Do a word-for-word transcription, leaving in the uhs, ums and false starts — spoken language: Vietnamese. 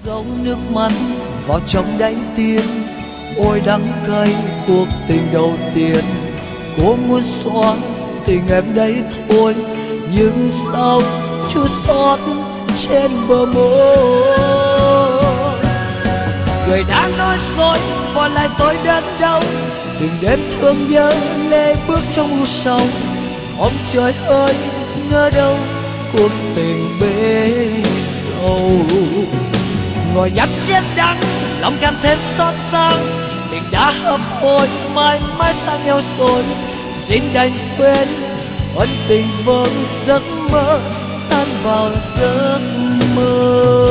dấu nước mắt vào trong đáy tim. Ôi đắng cay cuộc tình đầu tiên, cố muốn xóa tình em đấy thôi, nhưng sao chút xót trên bờ môi. Người đã nói rồi bỏ lại tôi đến đâu, từng đêm thương nhớ lê bước trong u sầu. Ông trời ơi ngỡ đâu cuộc tình bế đầu, ngồi nhấp chén đắng lòng càng thêm xót xa. Tình đã hấp hối mãi mãi xa nhau rồi, xin đành quên ân tình vỡ giấc mơ tan vào giấc mơ.